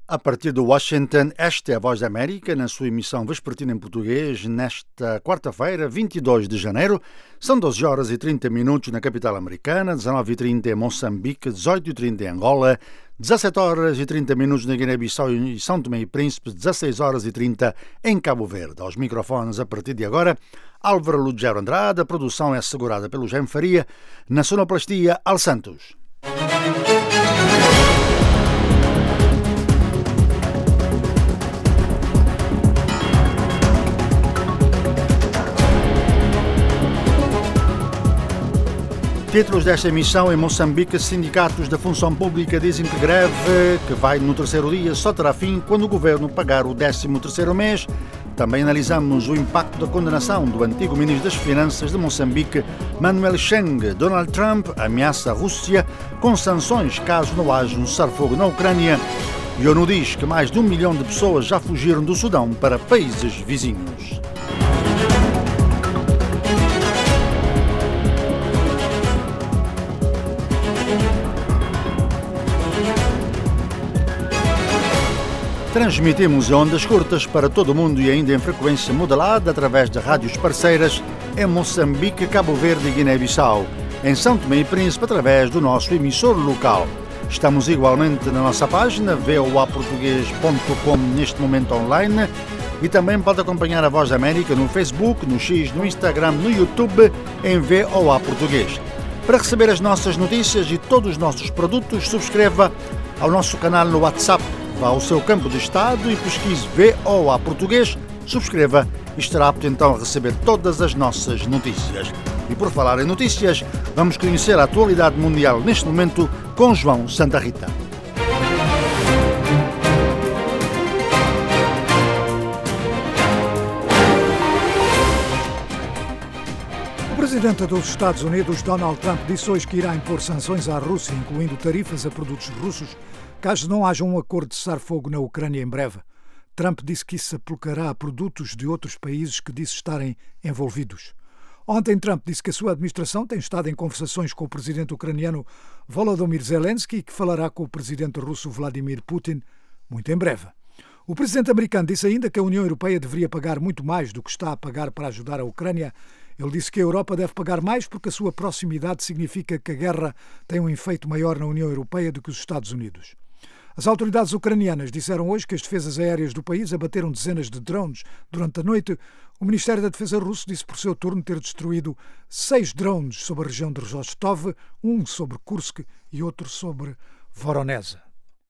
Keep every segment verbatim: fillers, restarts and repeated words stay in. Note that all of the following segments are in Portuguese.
A partir de Washington, esta é a Voz da América, na sua emissão vespertina em português, nesta quarta-feira, vinte e dois de janeiro. São doze horas e trinta minutos na capital americana, dezenove e trinta em Moçambique, dezoito e trinta em Angola, dezassete horas e trinta minutos na Guiné-Bissau e São Tomé e Príncipe, dezasseis horas e trinta em Cabo Verde. Aos microfones, a partir de agora, Álvaro Lugero Andrade. A produção é assegurada pelo Jaime Faria, na sonoplastia, Al Santos. Títulos desta emissão: em Moçambique, sindicatos da função pública dizem que greve, que vai no terceiro dia, só terá fim quando o governo pagar o décimo terceiro mês. Também analisamos o impacto da condenação do antigo ministro das Finanças de Moçambique, Manuel Cheng. Donald Trump ameaça a Rússia com sanções caso não haja um cessar-fogo na Ucrânia. E a ONU diz que mais de um milhão de pessoas já fugiram do Sudão para países vizinhos. Transmitimos em ondas curtas para todo o mundo e ainda em frequência modulada através de rádios parceiras em Moçambique, Cabo Verde e Guiné-Bissau, em São Tomé e Príncipe através do nosso emissor local. Estamos igualmente na nossa página v o a português ponto com neste momento online e também pode acompanhar a Voz da América no Facebook, no X, no Instagram, no YouTube em V O A Português. Para receber as nossas notícias e todos os nossos produtos, subscreva ao nosso canal no WhatsApp. Vá ao seu campo de estado e pesquise V O A Português, subscreva e estará apto então a receber todas as nossas notícias. E por falar em notícias, vamos conhecer a atualidade mundial neste momento com João Santa Rita. O presidente dos Estados Unidos, Donald Trump, disse hoje que irá impor sanções à Rússia, incluindo tarifas a produtos russos, caso não haja um acordo de cessar-fogo na Ucrânia em breve. Trump disse que isso se aplicará a produtos de outros países que disse estarem envolvidos. Ontem, Trump disse que a sua administração tem estado em conversações com o presidente ucraniano Volodymyr Zelensky e que falará com o presidente russo Vladimir Putin muito em breve. O presidente americano disse ainda que a União Europeia deveria pagar muito mais do que está a pagar para ajudar a Ucrânia. Ele disse que a Europa deve pagar mais porque a sua proximidade significa que a guerra tem um efeito maior na União Europeia do que os Estados Unidos. As autoridades ucranianas disseram hoje que as defesas aéreas do país abateram dezenas de drones durante a noite. O Ministério da Defesa russo disse por seu turno ter destruído seis drones sobre a região de Rostov, um sobre Kursk e outro sobre Voronezh.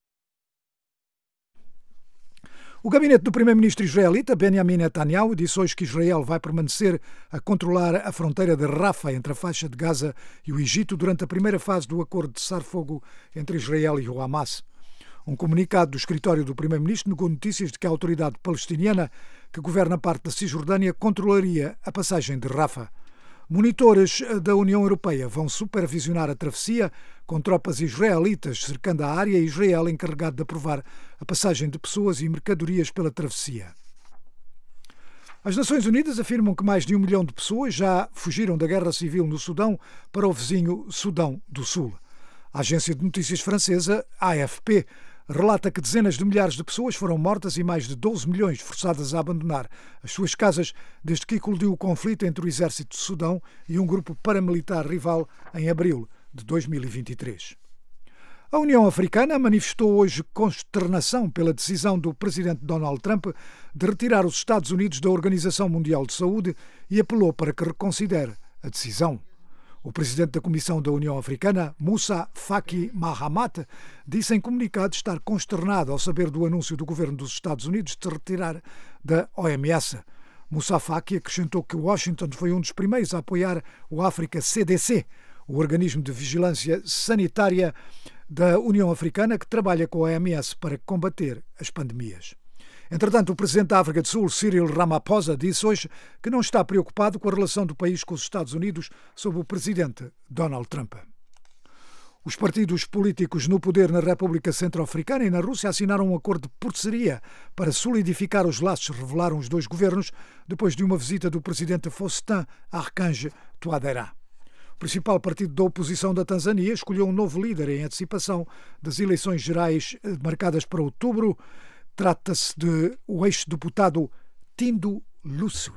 O gabinete do primeiro-ministro israelita, Benjamin Netanyahu, disse hoje que Israel vai permanecer a controlar a fronteira de Rafah entre a faixa de Gaza e o Egito durante a primeira fase do acordo de cessar-fogo entre Israel e o Hamas. Um comunicado do escritório do primeiro-ministro negou notícias de que a autoridade palestiniana, que governa parte da Cisjordânia, controlaria a passagem de Rafah. Monitores da União Europeia vão supervisionar a travessia, com tropas israelitas cercando a área e Israel encarregado de aprovar a passagem de pessoas e mercadorias pela travessia. As Nações Unidas afirmam que mais de um milhão de pessoas já fugiram da guerra civil no Sudão para o vizinho Sudão do Sul. A agência de notícias francesa, A F P, relata que dezenas de milhares de pessoas foram mortas e mais de doze milhões forçadas a abandonar as suas casas desde que eclodiu o conflito entre o exército de Sudão e um grupo paramilitar rival em abril de dois mil e vinte e três. A União Africana manifestou hoje consternação pela decisão do presidente Donald Trump de retirar os Estados Unidos da Organização Mundial de Saúde e apelou para que reconsidere a decisão. O presidente da Comissão da União Africana, Moussa Faki Mahamat, disse em comunicado estar consternado ao saber do anúncio do governo dos Estados Unidos de se retirar da O M S. Moussa Faki acrescentou que Washington foi um dos primeiros a apoiar o África C D C, o organismo de vigilância sanitária da União Africana que trabalha com a O M S para combater as pandemias. Entretanto, o presidente da África do Sul, Cyril Ramaphosa, disse hoje que não está preocupado com a relação do país com os Estados Unidos sob o presidente Donald Trump. Os partidos políticos no poder na República Centro-Africana e na Rússia assinaram um acordo de parceria para solidificar os laços, revelaram os dois governos, depois de uma visita do presidente Faustin Archange Touadéra. O principal partido da oposição da Tanzânia escolheu um novo líder em antecipação das eleições gerais marcadas para outubro. Trata-se de o ex-deputado Tundu Lissu.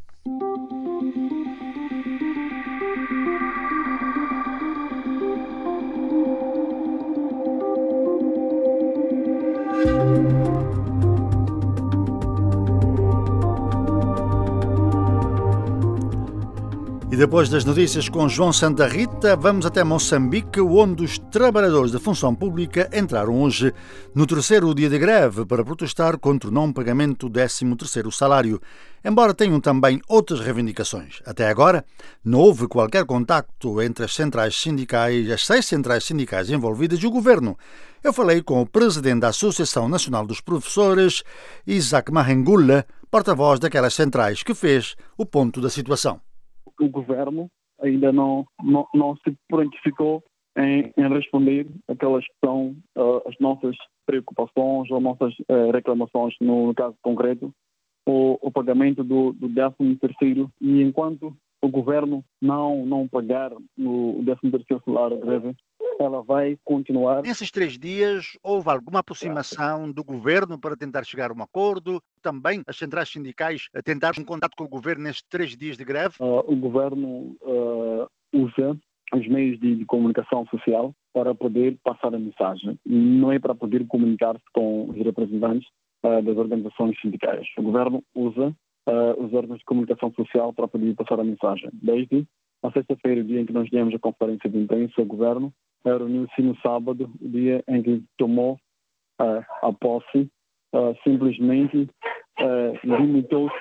E depois das notícias com João Santa Rita, vamos até Moçambique, onde os trabalhadores da função pública entraram hoje no terceiro dia de greve para protestar contra o não pagamento do décimo terceiro salário, embora tenham também outras reivindicações. Até agora, não houve qualquer contacto entre as centrais sindicais, as seis centrais sindicais envolvidas e o governo. Eu falei com o presidente da Associação Nacional dos Professores, Isaac Mahengula, porta-voz daquelas centrais, que fez o ponto da situação. O governo ainda não, não, não se prontificou em, em responder àquelas que são uh, as nossas preocupações ou nossas uh, reclamações, no caso concreto, o, o pagamento do, do décimo terceiro. E enquanto o governo não, não pagar o décimo terceiro salário greve, ela vai continuar. Nesses três dias, houve alguma aproximação do governo para tentar chegar a um acordo? Também as centrais sindicais tentaram um contato com o governo nestes três dias de greve? Uh, o governo uh, usa os meios de, de comunicação social para poder passar a mensagem. Não é para poder comunicar-se com os representantes uh, das organizações sindicais. O governo usa uh, os órgãos de comunicação social para poder passar a mensagem. Desde a sexta-feira, o dia em que nós demos a conferência de imprensa, o governo reuniu-se no sábado, o dia em que tomou uh, a posse, uh, simplesmente uh, limitou-se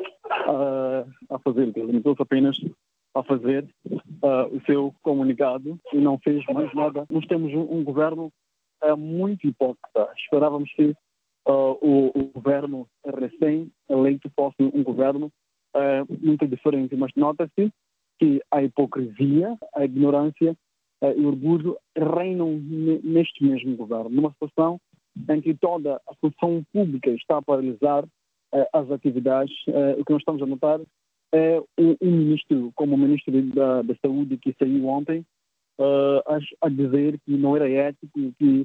uh, a fazer, limitou-se apenas a fazer uh, o seu comunicado e não fez mais nada. Nós temos um, um governo uh, muito hipócrita. Esperávamos que uh, o, o governo recém-eleito fosse um governo uh, muito diferente, mas nota-se que a hipocrisia, a ignorância e o orgulho reinam neste mesmo governo, numa situação em que toda a função pública está a paralisar uh, as atividades. Uh, o que nós estamos a notar é o, o ministro, como o ministro da, da Saúde, que saiu ontem, uh, a, a dizer que não era ético que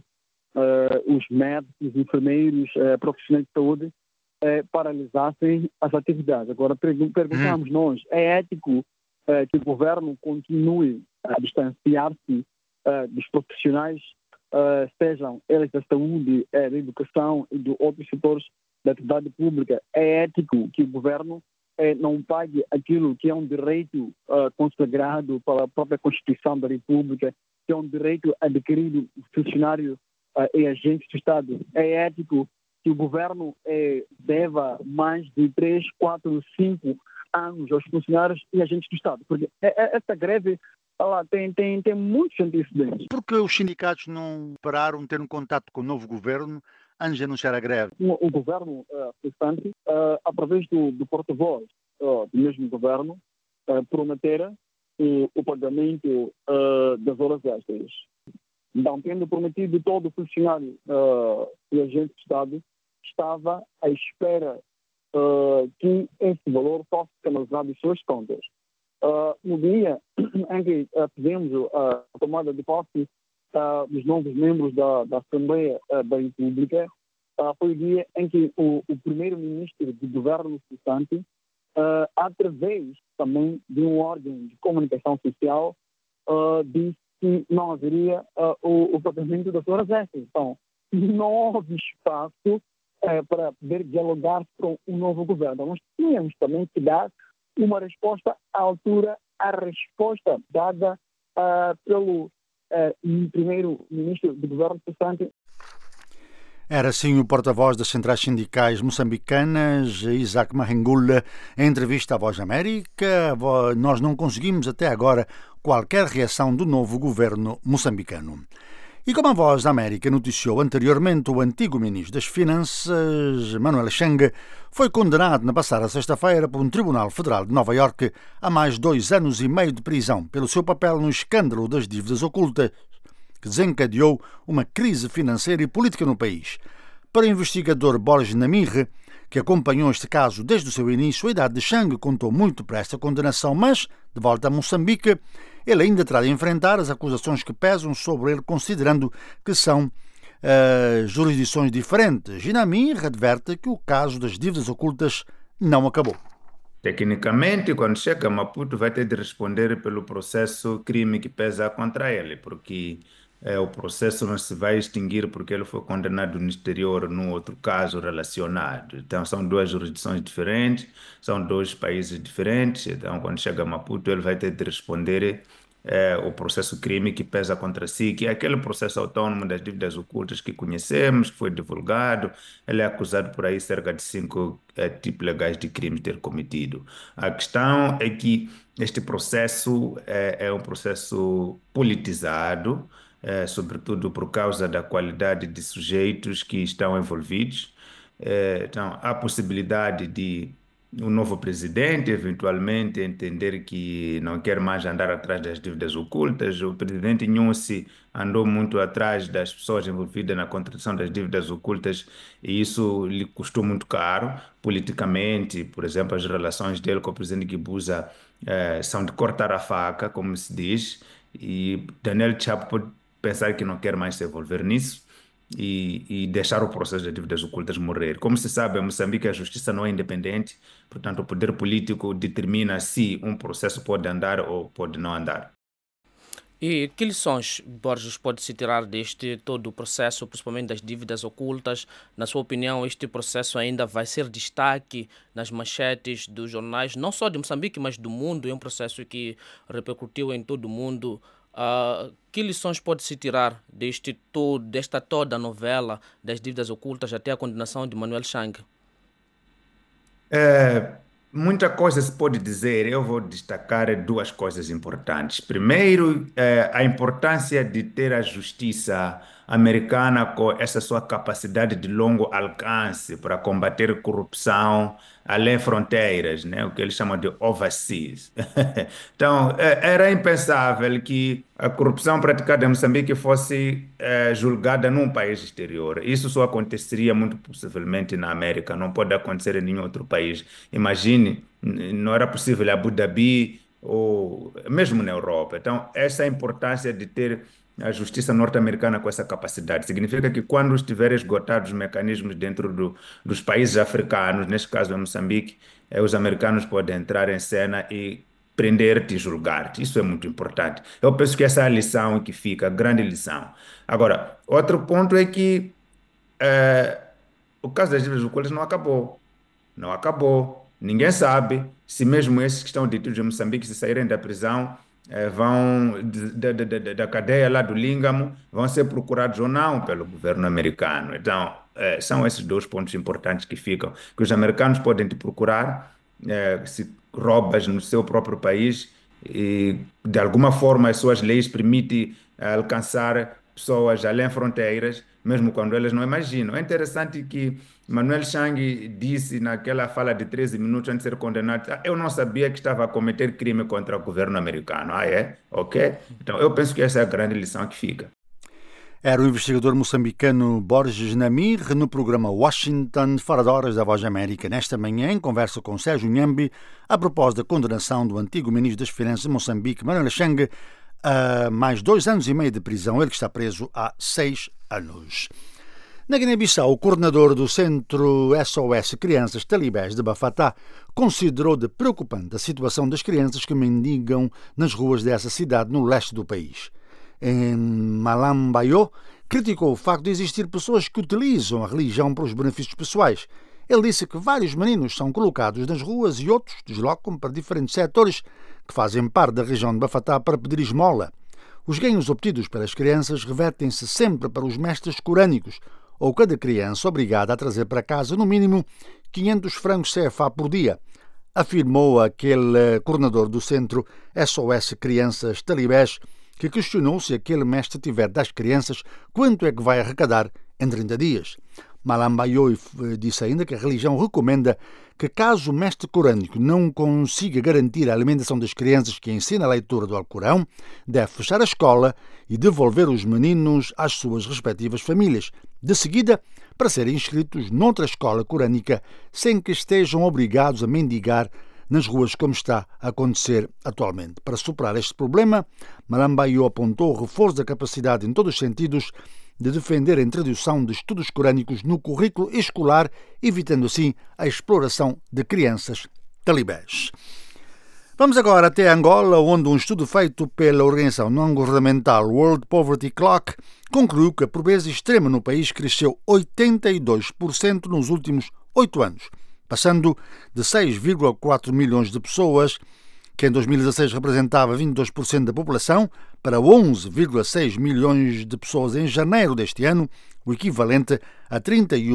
uh, os médicos, os enfermeiros, uh, profissionais de saúde uh, paralisassem as atividades. Agora, perguntamos hum. nós, é ético Uh, que o governo continue a distanciar-se uh, dos profissionais, uh, sejam eles da saúde, uh, da educação e de outros setores da atividade pública? É ético que o governo uh, não pague aquilo que é um direito uh, consagrado pela própria Constituição da República, que é um direito adquirido por funcionário uh, e agentes do Estado? É ético que o governo uh, deva mais de três, quatro, cinco anos aos funcionários e agentes do Estado? Porque essa greve ela tem, tem, tem muitos antecedentes. Por que os sindicatos não pararam de ter um contato com o novo governo antes de anunciar a greve? O, o governo restante, uh, uh, através do, do porta-voz uh, do mesmo governo, uh, prometera uh, o pagamento uh, das horas extras. Então, tendo prometido todo o funcionário uh, e agente do Estado, estava à espera Uh, que esse valor fosse canalizado em suas contas. Uh, no dia em que uh, tivemos uh, a tomada de posse uh, dos novos membros da, da Assembleia uh, da República, uh, foi o dia em que o, o primeiro-ministro do governo cessante, uh, através também de um órgão de comunicação social, uh, disse que não haveria uh, o, o pagamento das horas extras. Então, não houve espaço É, para poder dialogar com o novo governo. Nós tínhamos também que dar uma resposta à altura, à resposta dada uh, pelo uh, primeiro-ministro do governo cessante. Era assim o porta-voz das centrais sindicais moçambicanas, Isaac Mahengula, em entrevista à Voz da América. Nós não conseguimos até agora qualquer reação do novo governo moçambicano. E como a Voz da América noticiou anteriormente, o antigo ministro das Finanças, Manuel Chang, foi condenado na passada sexta-feira por um tribunal federal de Nova Iorque a mais dois anos e meio de prisão pelo seu papel no escândalo das dívidas ocultas, que desencadeou uma crise financeira e política no país. Para o investigador Borges Namirre, que acompanhou este caso desde o seu início, a idade de Chang contou muito para esta condenação, mas, de volta a Moçambique, ele ainda terá de enfrentar as acusações que pesam sobre ele, considerando que são uh, jurisdições diferentes. E Namirre adverte que o caso das dívidas ocultas não acabou. Tecnicamente, quando chega a Maputo, vai ter de responder pelo processo crime que pesa contra ele, porque é, o processo não se vai extinguir porque ele foi condenado no exterior num outro caso relacionado. Então, são duas jurisdições diferentes, são dois países diferentes. Então, quando chega a Maputo, ele vai ter de responder é, o processo crime que pesa contra si, que é aquele processo autônomo das dívidas ocultas que conhecemos, que foi divulgado. Ele é acusado por aí cerca de cinco é, tipos legais de crimes ter cometido. A questão é que este processo é, é um processo politizado, É, sobretudo por causa da qualidade de sujeitos que estão envolvidos. É, então, há possibilidade de o novo presidente eventualmente entender que não quer mais andar atrás das dívidas ocultas. O presidente Nyusi andou muito atrás das pessoas envolvidas na contratação das dívidas ocultas e isso lhe custou muito caro politicamente. Por exemplo, as relações dele com o presidente Guebuza é, são de cortar a faca, como se diz, e Daniel Chapo pode pensar que não quer mais se envolver nisso e, e deixar o processo de dívidas ocultas morrer. Como se sabe, em Moçambique a justiça não é independente, portanto o poder político determina se um processo pode andar ou pode não andar. E que lições, Borges, pode-se tirar deste todo o processo, principalmente das dívidas ocultas? Na sua opinião, este processo ainda vai ser destaque nas manchetes dos jornais, não só de Moçambique, mas do mundo? É um processo que repercutiu em todo o mundo. Uh, que lições pode-se tirar deste todo, desta toda a novela das dívidas ocultas até a condenação de Manuel Chang? É, muita coisa se pode dizer, eu vou destacar duas coisas importantes. Primeiro, é, a importância de ter a justiça americana com essa sua capacidade de longo alcance para combater corrupção além fronteiras, né? O que eles chamam de overseas. Então, era impensável que a corrupção praticada em Moçambique fosse é, julgada num país exterior. Isso só aconteceria muito possivelmente na América, não pode acontecer em nenhum outro país. Imagine, não era possível em Abu Dhabi ou mesmo na Europa. Então, essa é a importância de ter a justiça norte-americana com essa capacidade. Significa que quando estiverem esgotados os mecanismos dentro do, dos países africanos, neste caso em Moçambique, eh, os americanos podem entrar em cena e prender-te e julgar-te. Isso é muito importante. Eu penso que essa é a lição que fica, a grande lição. Agora, outro ponto é que eh, o caso das dívidas ocultas não acabou. Não acabou. Ninguém sabe se mesmo esses que estão detidos em Moçambique, se saírem da prisão, eh, vão da, da, da, da cadeia lá do Língamo, vão ser procurados ou não pelo governo americano. Então, eh, são esses dois pontos importantes que ficam, que os americanos podem te procurar eh, se roubas no seu próprio país e, de alguma forma, as suas leis permitem eh, alcançar pessoas além fronteiras, mesmo quando elas não imaginam. É interessante que Manuel Chang disse naquela fala de treze minutos antes de ser condenado, ah, eu não sabia que estava a cometer crime contra o governo americano. Ah, é? Ok? Então, eu penso que essa é a grande lição que fica. Era o investigador moçambicano Borges Namirre no programa Washington, fora de horas da Voz da América, nesta manhã, em conversa com Sérgio Nhambi, a propósito da condenação do antigo ministro das Finanças de Moçambique, Manuel Chang, a mais dois anos e meio de prisão, ele que está preso há seis anos. Na Guiné-Bissau, o coordenador do Centro S O S Crianças Talibés de Bafatá considerou de preocupante a situação das crianças que mendigam nas ruas dessa cidade no leste do país. Em Malambayo, criticou o facto de existir pessoas que utilizam a religião para os benefícios pessoais. Ele disse que vários meninos são colocados nas ruas e outros deslocam para diferentes setores que fazem parte da região de Bafatá para pedir esmola. Os ganhos obtidos pelas crianças revertem-se sempre para os mestres corânicos, ou cada criança obrigada a trazer para casa no mínimo quinhentos francos C F A por dia, afirmou aquele coordenador do Centro S O S Crianças Talibés, que questionou se aquele mestre tiver das crianças quanto é que vai arrecadar em trinta dias. Malambayo disse ainda que a religião recomenda que, caso o mestre corânico não consiga garantir a alimentação das crianças que ensina a leitura do Alcorão, deve fechar a escola e devolver os meninos às suas respectivas famílias. de seguida para serem inscritos noutra escola corânica sem que estejam obrigados a mendigar nas ruas como está a acontecer atualmente. Para superar este problema, Malambaio apontou o reforço da capacidade em todos os sentidos de defender a introdução de estudos corânicos no currículo escolar, evitando assim a exploração de crianças talibãs. Vamos agora até Angola, onde um estudo feito pela organização não-governamental World Poverty Clock concluiu que a pobreza extrema no país cresceu oitenta e dois por cento nos últimos oito anos, passando de seis vírgula quatro milhões de pessoas, que em dois mil e dezasseis representava vinte e dois por cento da população, para onze vírgula seis milhões de pessoas em janeiro deste ano, o equivalente a trinta e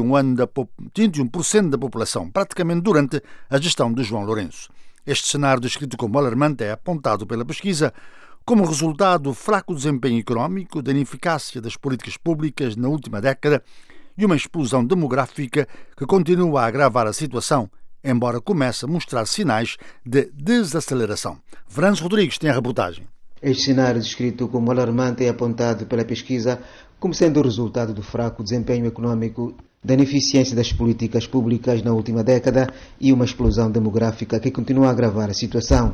um por cento da população, praticamente durante a gestão de João Lourenço. Este cenário, descrito como alarmante, é apontado pela pesquisa como resultado do fraco desempenho económico, da ineficácia das políticas públicas na última década e uma explosão demográfica que continua a agravar a situação, embora comece a mostrar sinais de desaceleração. Franz Rodrigues tem a reportagem. Este cenário, descrito como alarmante, é apontado pela pesquisa como sendo o resultado do fraco desempenho económico, da ineficiência das políticas públicas na última década e uma explosão demográfica que continua a agravar a situação.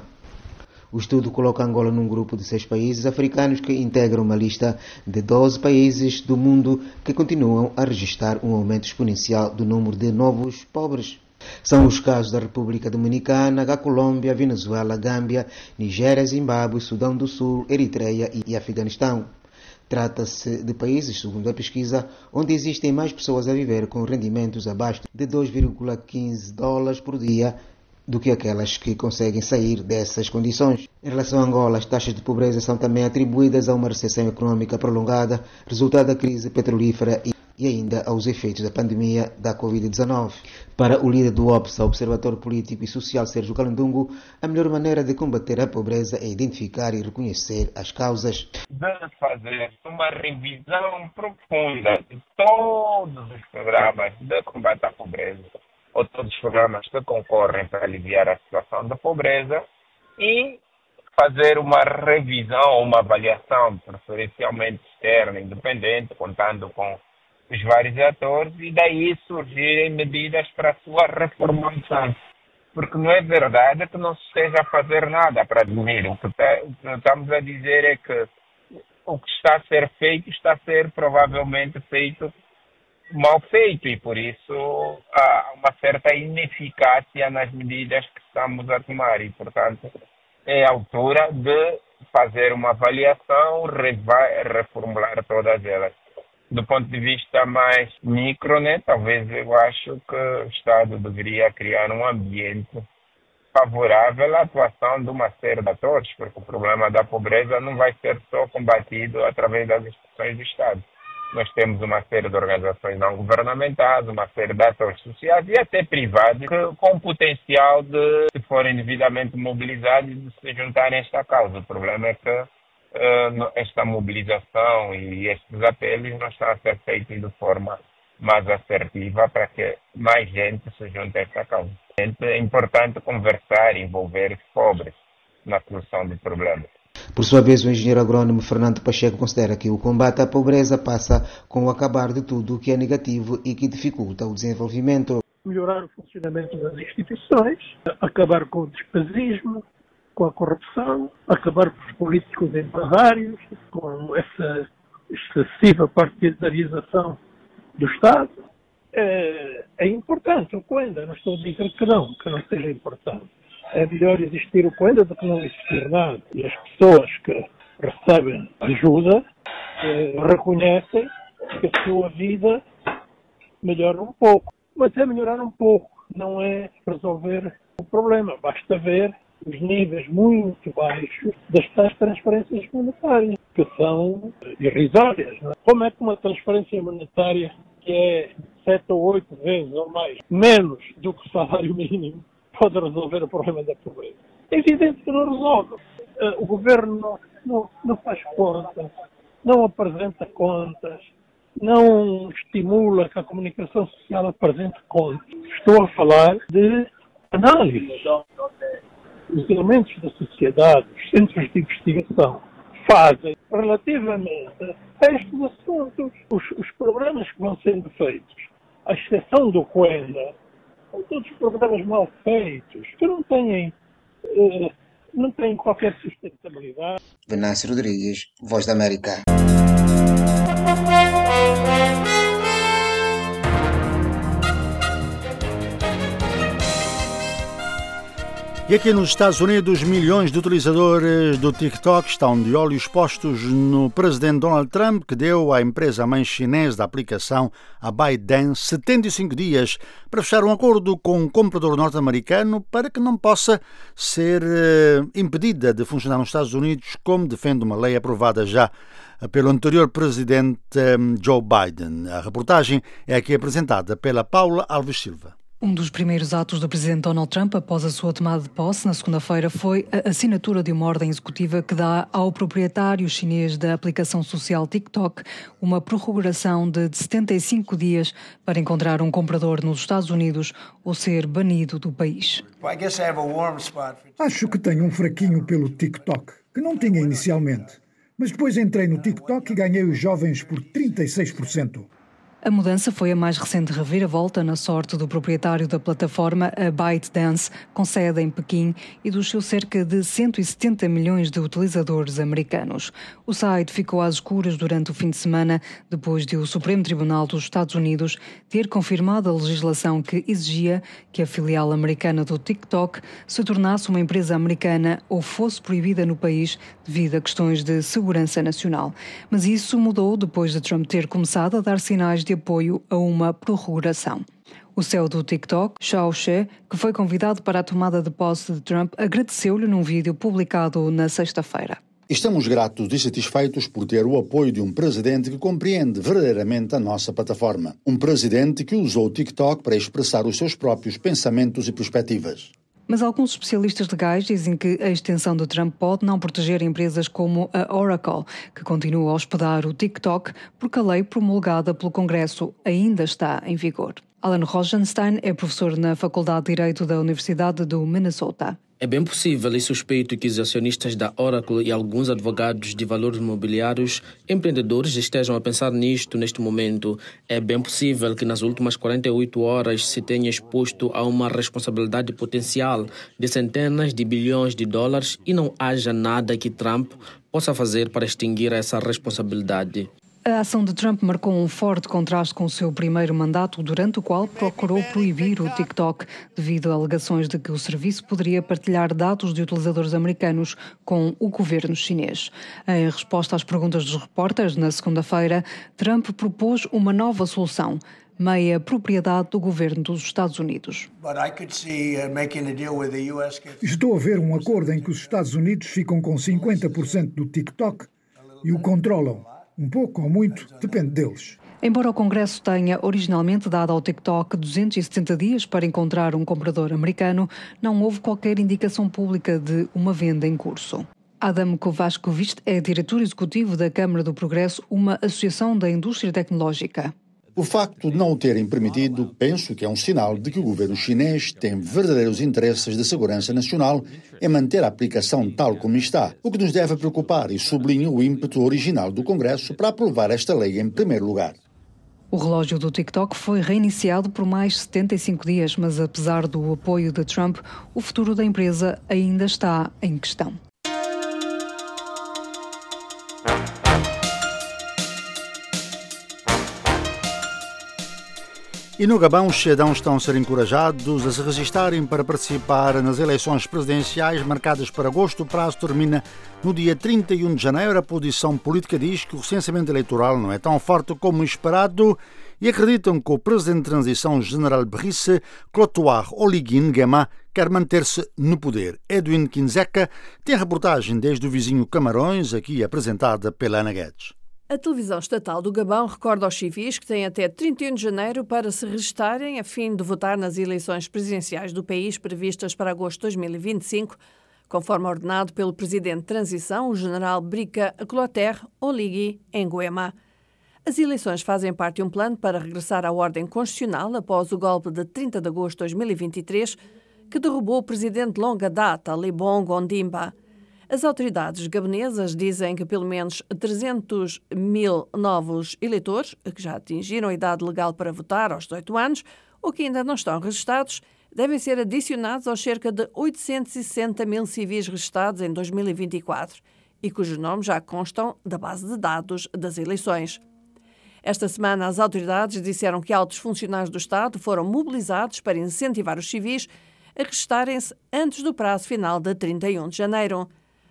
O estudo coloca Angola num grupo de seis países africanos que integram uma lista de doze países do mundo que continuam a registrar um aumento exponencial do número de novos pobres. São os casos da República Dominicana, a Colômbia, Venezuela, Gâmbia, Nigéria, Zimbábue, Sudão do Sul, Eritreia e Afeganistão. Trata-se de países, segundo a pesquisa, onde existem mais pessoas a viver com rendimentos abaixo de dois vírgula quinze dólares por dia do que aquelas que conseguem sair dessas condições. Em relação a Angola, as taxas de pobreza são também atribuídas a uma recessão económica prolongada, resultado da crise petrolífera e e ainda aos efeitos da pandemia da covid dezenove. Para o líder do OPSA, Observatório Político e Social, Sérgio Calundungo, a melhor maneira de combater a pobreza é identificar e reconhecer as causas. Deve fazer uma revisão profunda de todos os programas de combate à pobreza, ou todos os programas que concorrem para aliviar a situação da pobreza, e fazer uma revisão, uma avaliação, preferencialmente externa, independente, contando com os vários atores, e daí surgirem medidas para a sua reformulação. Porque não é verdade que não se esteja a fazer nada para diminuir. O que, tá, o que estamos a dizer é que o que está a ser feito está a ser provavelmente feito mal feito, e por isso há uma certa ineficácia nas medidas que estamos a tomar, e portanto é a altura de fazer uma avaliação, reformular todas elas. Do ponto de vista mais micro, né, talvez eu acho que o Estado deveria criar um ambiente favorável à atuação de uma série de atores, porque o problema da pobreza não vai ser só combatido através das instituições do Estado. Nós temos uma série de organizações não governamentais, uma série de atores sociais e até privados que, com potencial de, se forem devidamente mobilizados, de se juntarem a esta causa. O problema é que Uh, esta mobilização e estes apelos não estão a ser feitos de forma mais assertiva para que mais gente se junte a esta causa. É importante conversar e envolver os pobres na solução do problema. Por sua vez, o engenheiro agrônomo Fernando Pacheco considera que o combate à pobreza passa com o acabar de tudo o que é negativo e que dificulta o desenvolvimento. Melhorar o funcionamento das instituições, acabar com o despesismo, com a corrupção, acabar com os políticos empresários, com essa excessiva partidarização do Estado. É, é importante o Coenda, não estou a dizer que não, que não seja importante. É melhor existir o Coenda do que não existir nada. E as pessoas que recebem ajuda é, reconhecem que a sua vida melhora um pouco. Mas é melhorar um pouco, não é resolver o problema. Basta ver os níveis muito baixos das tais transferências monetárias, que são irrisórias. Não é? Como é que uma transferência monetária que é sete ou oito vezes ou mais menos do que o salário mínimo pode resolver o problema da pobreza? É evidente que não resolve. O governo não, não, não faz contas, não apresenta contas, não estimula que a comunicação social apresente contas. Estou a falar de análise. Os elementos da sociedade, os centros de investigação, fazem relativamente a estes assuntos. Os, os problemas que vão sendo feitos, à exceção do Coelho, são todos programas mal feitos, que não têm, uh, não têm qualquer sustentabilidade. Venâncio Rodrigues, Voz da América. E aqui nos Estados Unidos, milhões de utilizadores do TikTok estão de olhos postos no presidente Donald Trump, que deu à empresa mãe chinesa da aplicação, a ByteDance, setenta e cinco dias para fechar um acordo com um comprador norte-americano para que não possa ser eh, impedida de funcionar nos Estados Unidos, como defende uma lei aprovada já pelo anterior presidente eh, Joe Biden. A reportagem é aqui apresentada pela Paula Alves Silva. Um dos primeiros atos do presidente Donald Trump após a sua tomada de posse na segunda-feira foi a assinatura de uma ordem executiva que dá ao proprietário chinês da aplicação social TikTok uma prorrogação de setenta e cinco dias para encontrar um comprador nos Estados Unidos ou ser banido do país. Acho que tenho um fraquinho pelo TikTok, que não tinha inicialmente. Mas depois entrei no TikTok e ganhei os jovens por trinta e seis por cento. A mudança foi a mais recente reviravolta na sorte do proprietário da plataforma, a ByteDance, com sede em Pequim e dos seus cerca de cento e setenta milhões de utilizadores americanos. O site ficou às escuras durante o fim de semana, depois de o Supremo Tribunal dos Estados Unidos ter confirmado a legislação que exigia que a filial americana do TikTok se tornasse uma empresa americana ou fosse proibida no país devido a questões de segurança nacional. Mas isso mudou depois de Trump ter começado a dar sinais de apoio a uma prorrogação. O C E O do TikTok, Shou She, que foi convidado para a tomada de posse de Trump, agradeceu-lhe num vídeo publicado na sexta-feira. Estamos gratos e satisfeitos por ter o apoio de um presidente que compreende verdadeiramente a nossa plataforma. Um presidente que usou o TikTok para expressar os seus próprios pensamentos e perspectivas. Mas alguns especialistas legais dizem que a extensão de Trump pode não proteger empresas como a Oracle, que continua a hospedar o TikTok, porque a lei promulgada pelo Congresso ainda está em vigor. Alan Rosenstein é professor na Faculdade de Direito da Universidade do Minnesota. É bem possível e suspeito que os acionistas da Oracle e alguns advogados de valores imobiliários, empreendedores, estejam a pensar nisto neste momento. É bem possível que nas últimas quarenta e oito horas se tenha exposto a uma responsabilidade potencial de centenas de bilhões de dólares e não haja nada que Trump possa fazer para extinguir essa responsabilidade. A ação de Trump marcou um forte contraste com o seu primeiro mandato, durante o qual procurou proibir o TikTok devido a alegações de que o serviço poderia partilhar dados de utilizadores americanos com o governo chinês. Em resposta às perguntas dos repórteres, na segunda-feira, Trump propôs uma nova solução, meia propriedade do governo dos Estados Unidos. Estou a ver um acordo em que os Estados Unidos ficam com cinquenta por cento do TikTok e o controlam. Um pouco ou muito, depende deles. Embora o Congresso tenha originalmente dado ao TikTok duzentos e setenta dias para encontrar um comprador americano, não houve qualquer indicação pública de uma venda em curso. Adam Kovačević é diretor executivo da Câmara do Progresso, uma associação da indústria tecnológica. O facto de não o terem permitido, penso que é um sinal de que o governo chinês tem verdadeiros interesses de segurança nacional em manter a aplicação tal como está, o que nos deve preocupar e sublinha o ímpeto original do Congresso para aprovar esta lei em primeiro lugar. O relógio do TikTok foi reiniciado por mais setenta e cinco dias, mas apesar do apoio de Trump, o futuro da empresa ainda está em questão. E no Gabão, os cidadãos estão a ser encorajados a se registarem para participar nas eleições presidenciais marcadas para agosto. O prazo termina no dia trinta e um de janeiro. A posição política diz que o recenseamento eleitoral não é tão forte como esperado e acreditam que o presidente de transição, General Brice Clodoir Oligui Nguema, quer manter-se no poder. Edwin Kindzeka tem a reportagem desde o vizinho Camarões, aqui apresentada pela Ana Guedes. A televisão estatal do Gabão recorda aos civis que têm até trinta e um de janeiro para se registarem a fim de votar nas eleições presidenciais do país previstas para agosto de dois mil e vinte e cinco, conforme ordenado pelo presidente de transição, o general Brice Clodoir Oligui Nguema. As eleições fazem parte de um plano para regressar à ordem constitucional após o golpe de trinta de agosto de dois mil e vinte e três, que derrubou o presidente de longa data, Ali Bongo Ondimba. As autoridades gabonesas dizem que pelo menos trezentos mil novos eleitores, que já atingiram a idade legal para votar aos dezoito anos, ou que ainda não estão registados, devem ser adicionados aos cerca de oitocentos e sessenta mil civis registados em dois mil e vinte e quatro e cujos nomes já constam da base de dados das eleições. Esta semana, as autoridades disseram que altos funcionários do Estado foram mobilizados para incentivar os civis a registarem-se antes do prazo final de trinta e um de janeiro.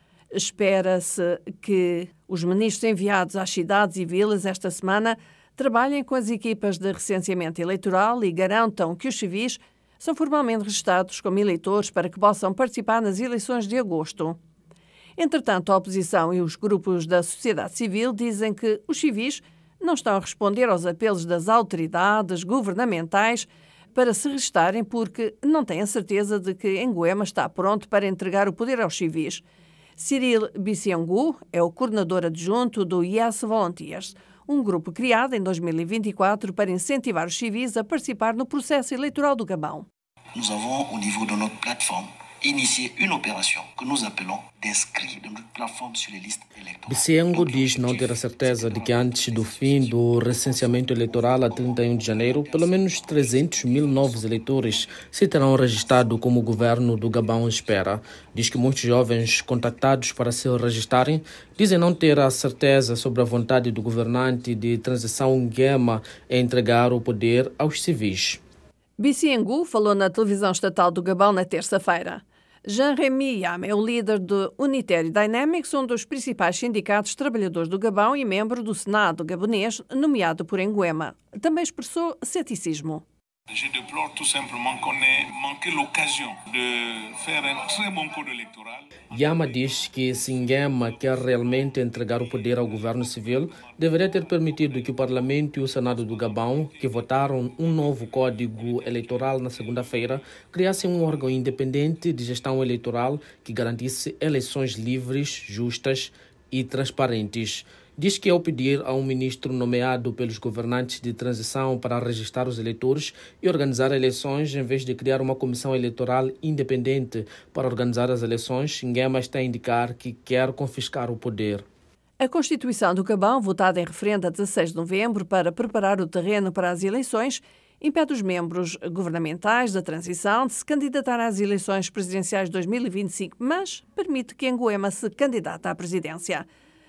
Espera-se que os ministros enviados às cidades e vilas esta semana trabalhem com as equipas de recenseamento eleitoral e garantam que os civis são formalmente registados como eleitores para que possam participar nas eleições de agosto. Entretanto, a oposição e os grupos da sociedade civil dizem que os civis não estão a responder aos apelos das autoridades governamentais para se registarem porque não têm a certeza de que Nguema está pronto para entregar o poder aos civis. Cyril Bissiangou é o coordenador adjunto do Yes Volunteers, um grupo criado em dois mil e vinte e quatro para incentivar os civis a participar no processo eleitoral do Gabão. Nous avons, au niveau de notre plateforme, initié une opération que nous appelons d'inscrire de notre plateforme sur les listes électorales. Bissiangou diz não ter a certeza de que antes do fim do recenseamento eleitoral a trinta e um de janeiro, pelo menos trezentos mil novos eleitores se terão registrado como o governo do Gabão espera. Diz que muitos jovens contactados para se registarem dizem não ter a certeza sobre a vontade do governante de transição Nguema em entregar o poder aos civis. Bissiangou falou na televisão estatal do Gabão na terça-feira. Jean-Rémy Yam é o líder do Unitary Dynamics, um dos principais sindicatos de trabalhadores do Gabão e membro do Senado gabonês, nomeado por Nguema. Também expressou ceticismo. Je déplore tout simplement qu'on ait manqué l'occasion de faire un très bon cours électoral. Yama diz que se Nguema quer realmente entregar o poder ao governo civil, deveria ter permitido que o Parlamento e o Senado do Gabão, que votaram um novo código eleitoral na segunda-feira, criassem um órgão independente de gestão eleitoral que garantisse eleições livres, justas e transparentes. Diz que ao pedir a um ministro nomeado pelos governantes de transição para registrar os eleitores e organizar eleições, em vez de criar uma comissão eleitoral independente para organizar as eleições, Nguema está a indicar que quer confiscar o poder. A Constituição do Gabão, votada em referendo a dezesseis de novembro para preparar o terreno para as eleições, impede os membros governamentais da transição de se candidatar às eleições presidenciais de dois mil e vinte e cinco, mas permite que Nguema se candidate à presidência.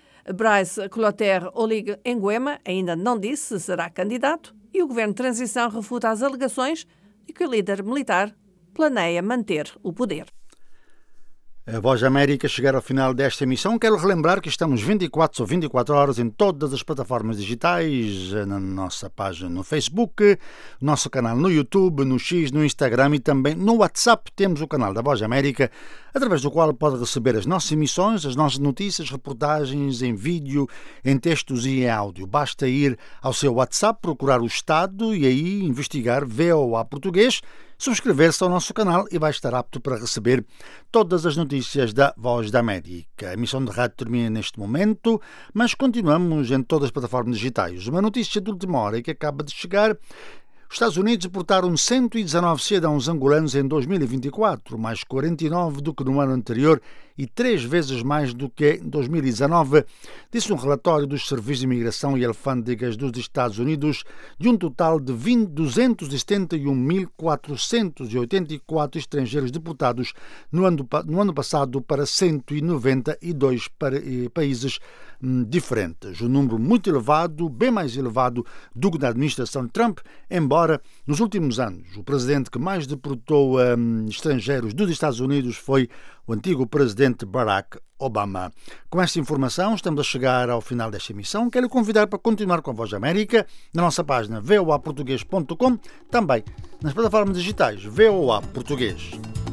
Brice Clotaire Oligui Nguema ainda não disse se será candidato e o governo de transição refuta as alegações de que o líder militar planeia manter o poder. A Voz da América chegar ao final desta emissão. Quero relembrar que estamos vinte e quatro ou vinte e quatro horas em todas as plataformas digitais, na nossa página no Facebook, no nosso canal no YouTube, no X, no Instagram e também no WhatsApp. Temos o canal da Voz da América, através do qual pode receber as nossas emissões, as nossas notícias, reportagens em vídeo, em textos e em áudio. Basta ir ao seu WhatsApp, procurar o Estado e aí investigar V O A Português, subscrever-se ao nosso canal e vai estar apto para receber todas as notícias da Voz da América. A emissão de rádio termina neste momento, mas continuamos em todas as plataformas digitais. Uma notícia de última hora que acaba de chegar. Os Estados Unidos deportaram cento e dezanove cidadãos angolanos em dois mil e vinte e quatro, mais quarenta e nove do que no ano anterior e três vezes mais do que em dois mil e dezanove, disse um relatório dos Serviços de Imigração e Alfândegas dos Estados Unidos, de um total de duzentos e setenta e um mil quatrocentos e oitenta e quatro estrangeiros deportados no ano, no ano passado para cento e noventa e dois para, eh, países hum, diferentes. Um número muito elevado, bem mais elevado do que na administração de Trump, embora nos últimos anos o presidente que mais deportou hum, estrangeiros dos Estados Unidos foi o antigo presidente Barack Obama. Com esta informação, estamos a chegar ao final desta emissão. Quero convidar para continuar com a Voz da América na nossa página v o a português ponto com, também nas plataformas digitais V O A Português.